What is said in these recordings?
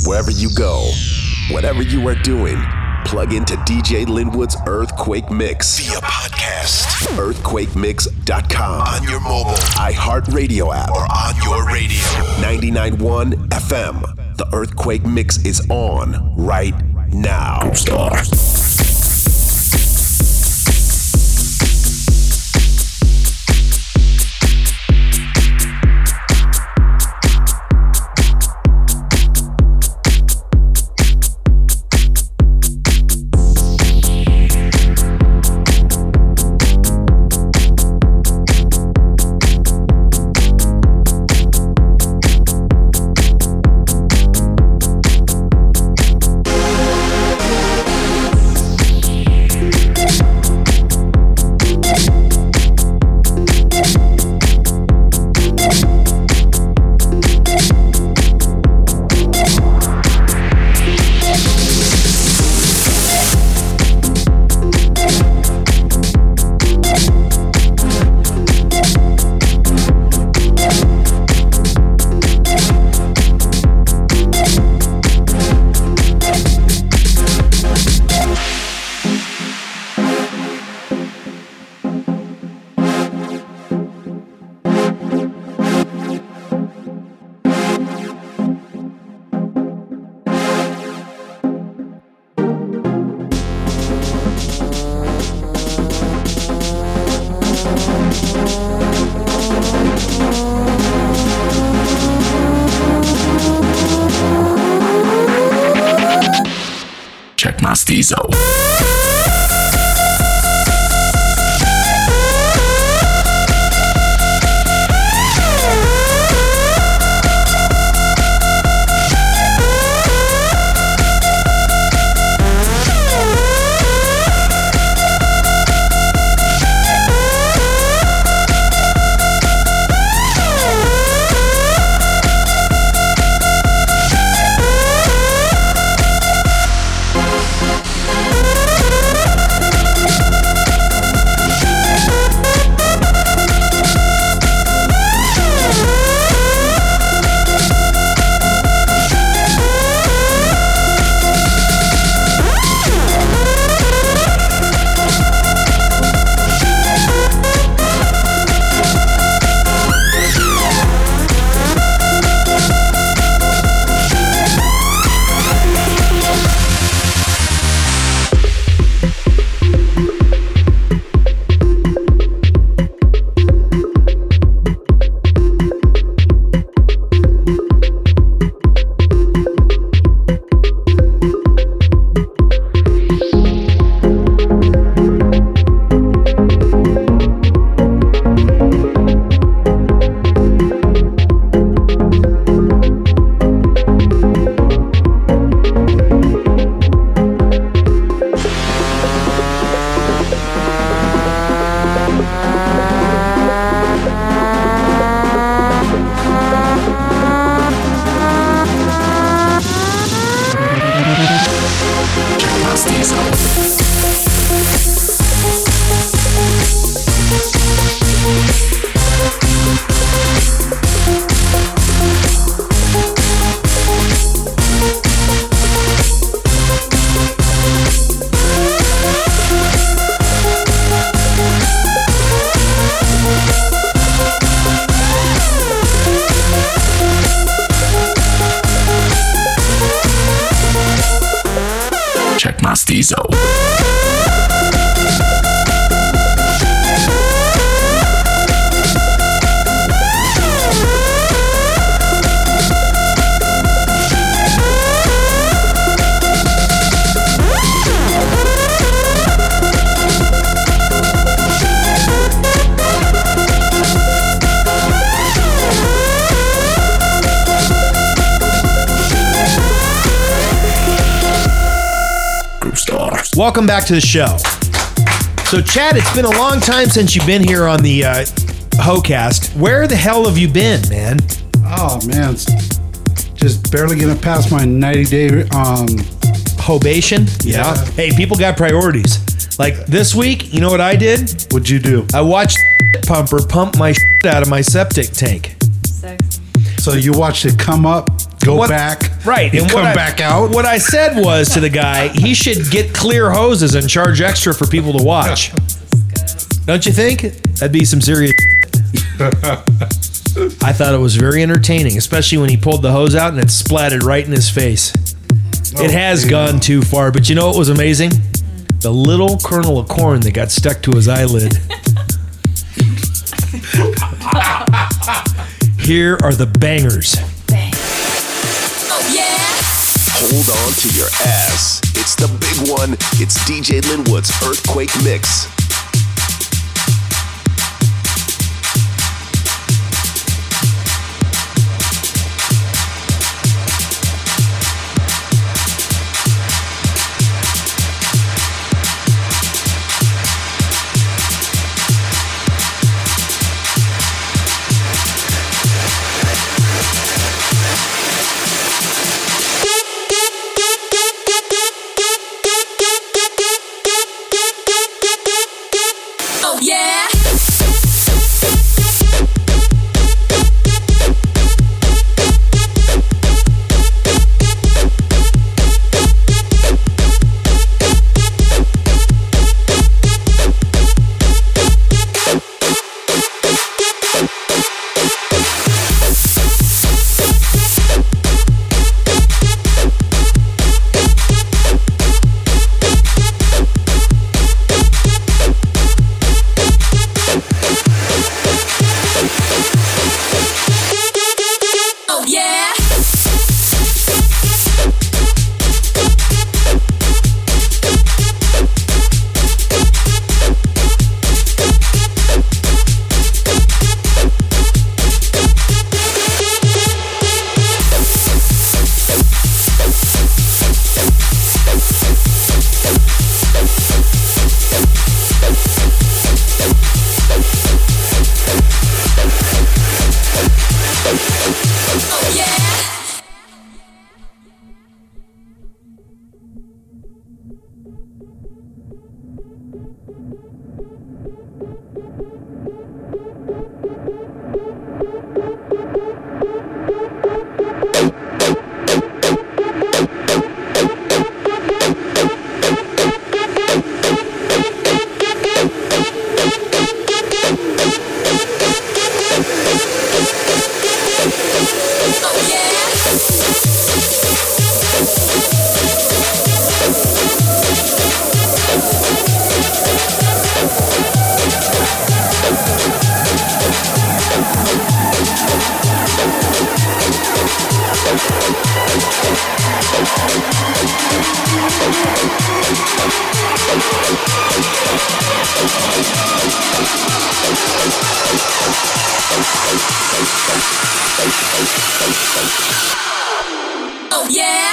Wherever you go, whatever you are doing, plug into DJ Linwood's Earthquake Mix via podcast. EarthquakeMix.com. On your mobile, iHeartRadio app, or on your radio. 99.1 FM. The Earthquake Mix is on right now. Stars. Mastizo. Mastizo. Welcome back to the show. So, Chad, it's been a long time since you've been here on the HoCast. Where the hell have you been, man? Oh, man. It's just barely getting past my 90-day Hobation? Yeah. Hey, people got priorities. Like this week, you know what I did? What'd you do? I watched Pumper pump my out of my septic tank. Sex. So you watched it come up, go back, right, and come back out. What I said was to the guy, he should get clear hoses and charge extra for people to watch. Don't you think? That'd be some serious. I thought it was very entertaining, especially when he pulled the hose out and it splattered right in his face. It has gone too far, but you know what was amazing? The little kernel of corn that got stuck to his eyelid. Here are the bangers. Oh, yeah. Hold on to your ass. It's the big one. It's DJ Linwood's Earthquake Mix. Oh yeah.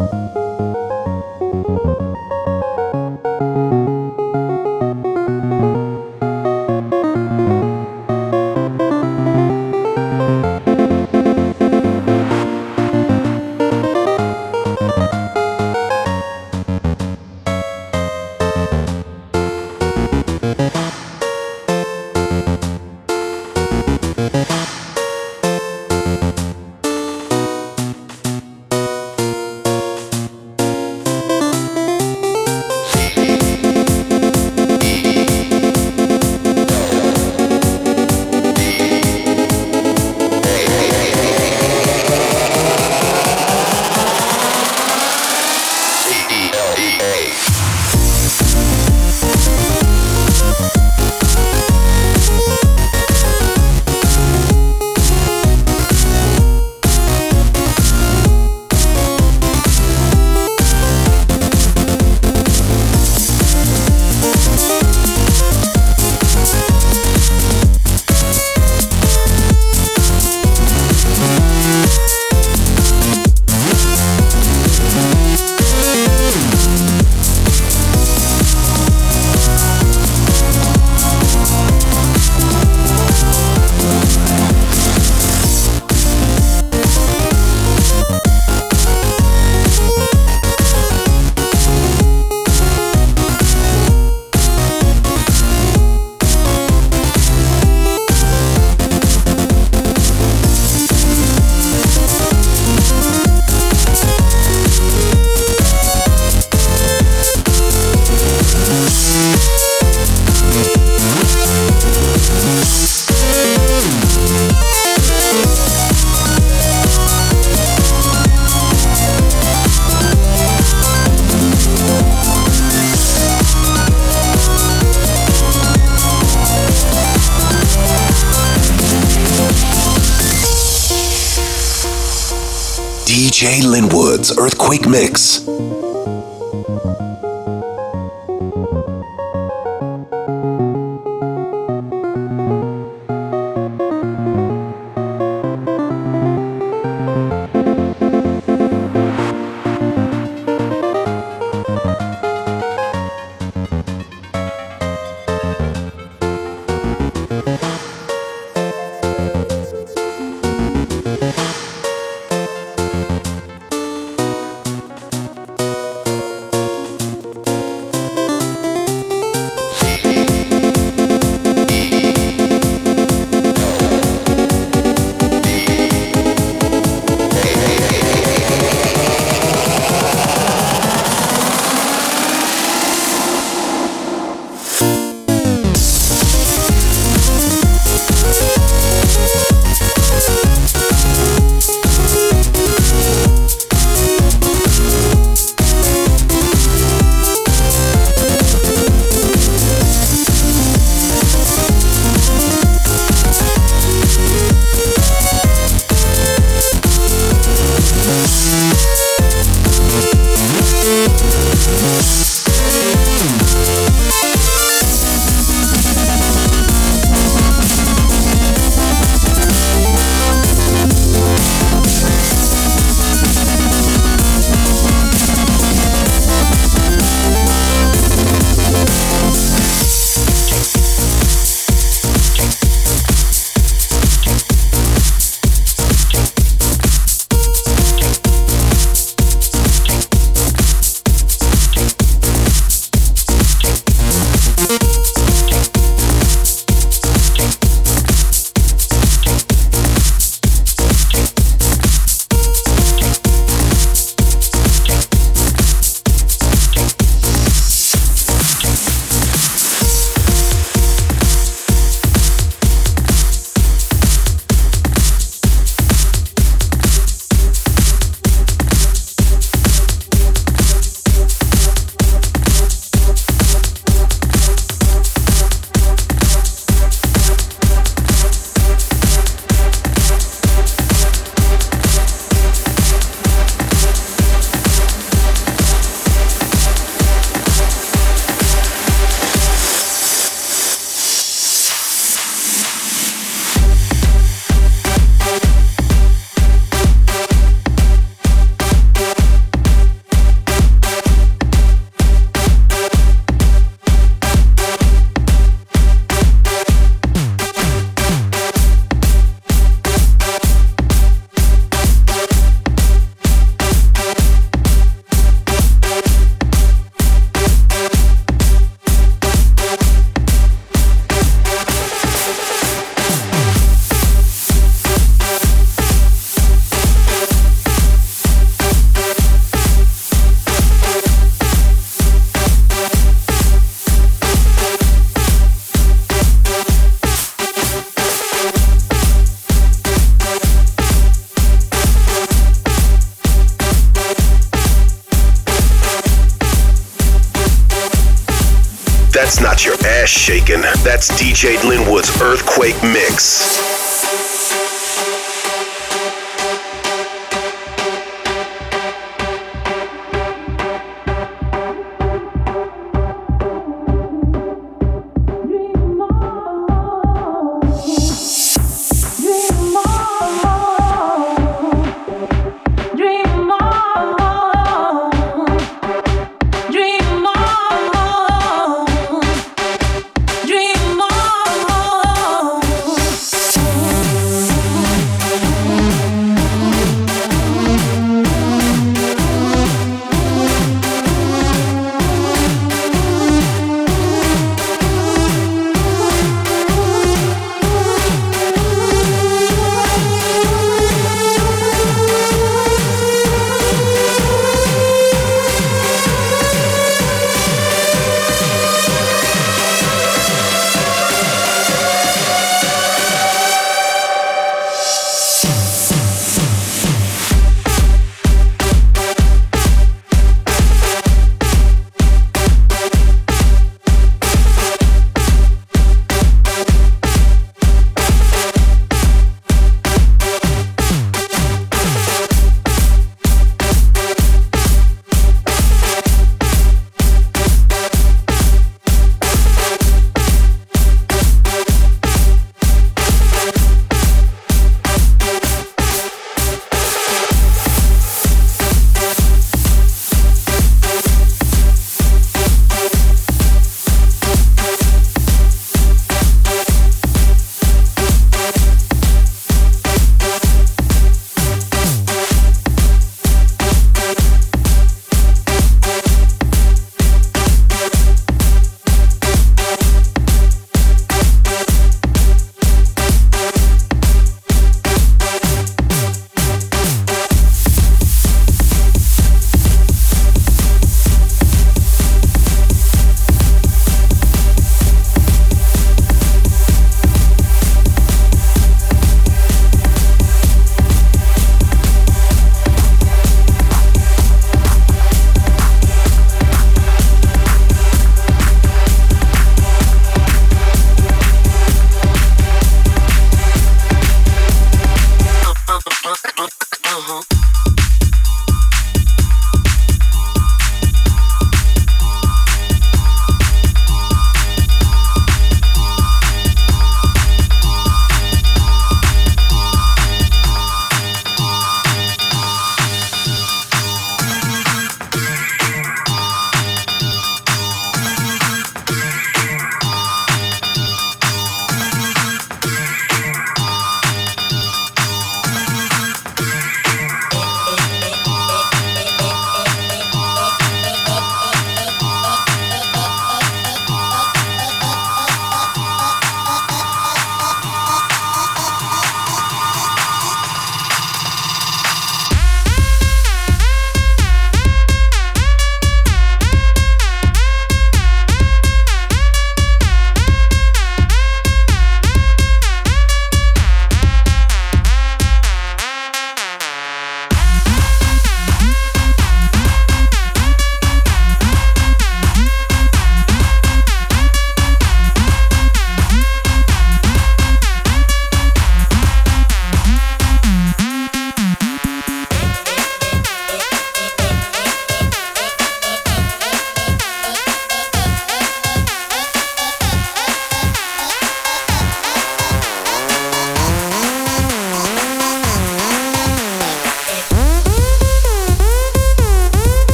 DJ Linwood's Earthquake Mix. That's not your ass shaking. That's DJ Linwood's Earthquake Mix. Dream on.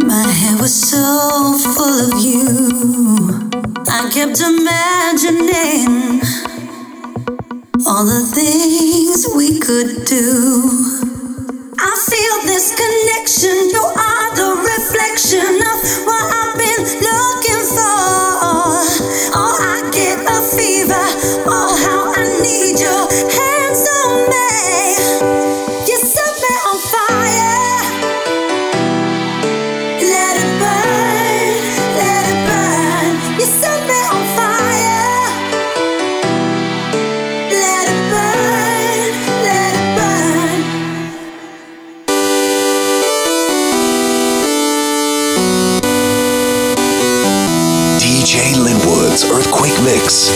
My head was so full of you. I kept imagining all the things we could do. I feel this connection. You are the reflection of what I've been looking for. Oh, I get a fever. Oh, how I need your hands on me. You set me on fire. Let it burn, let it burn. You set me on fire. Let it burn, let it burn. DJ Linwood's Earthquake Mix.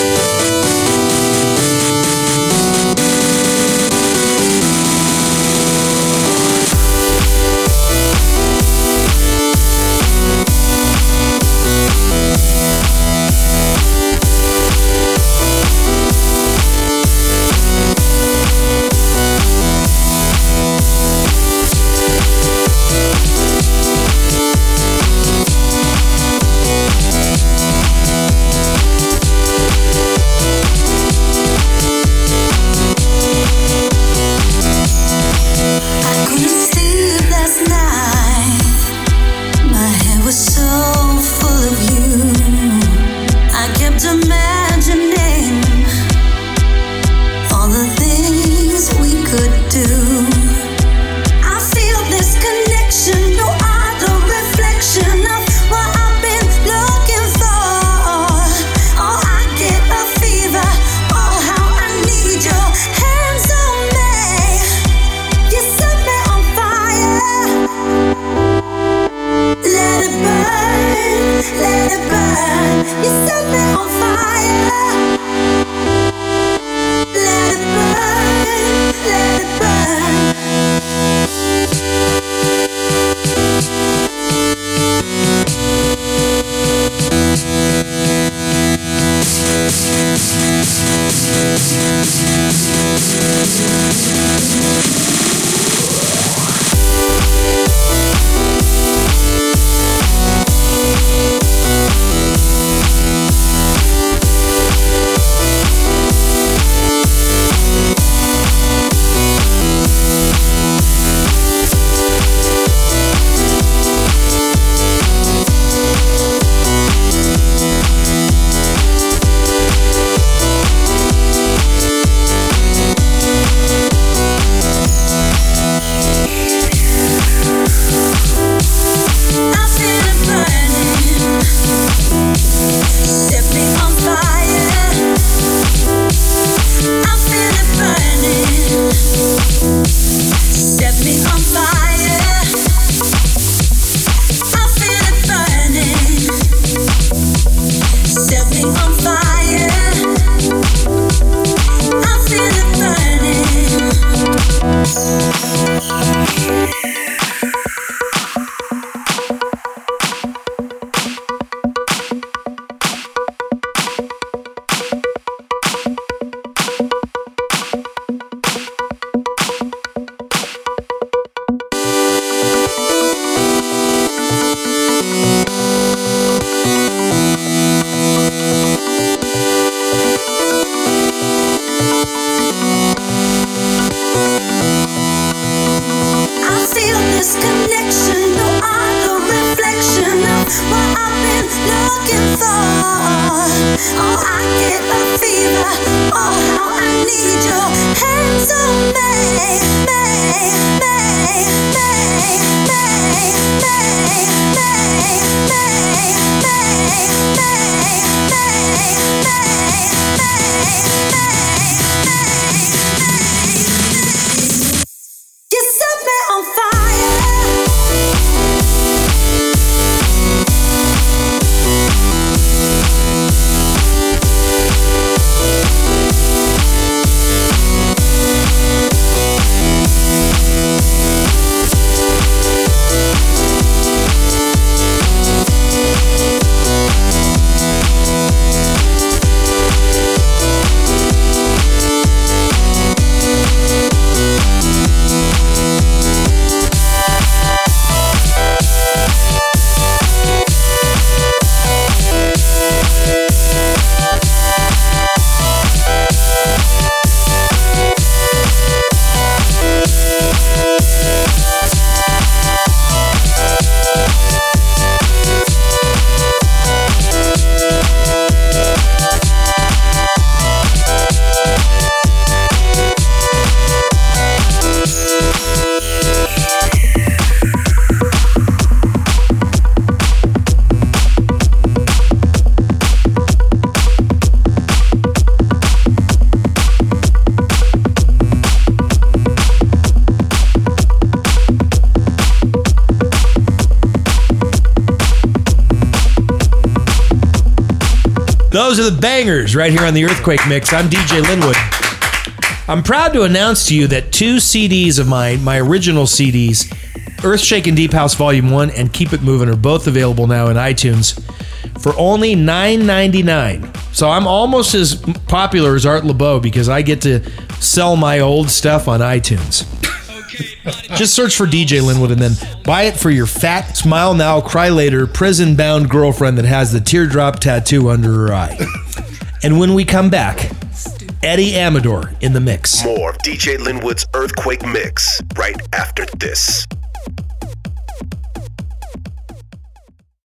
Those are the bangers right here on the Earthquake Mix. I'm DJ Linwood. I'm proud to announce to you that 2 CDs of mine, my original CDs, Earthshaking Deep House Volume 1 and Keep It Moving, are both available now in iTunes for only $9.99. So I'm almost as popular as Art LeBeau because I get to sell my old stuff on iTunes. Just search for DJ Linwood and then buy it for your fat, smile now, cry later, prison-bound girlfriend that has the teardrop tattoo under her eye. And when we come back, Eddie Amador in the mix. More of DJ Linwood's Earthquake Mix right after this.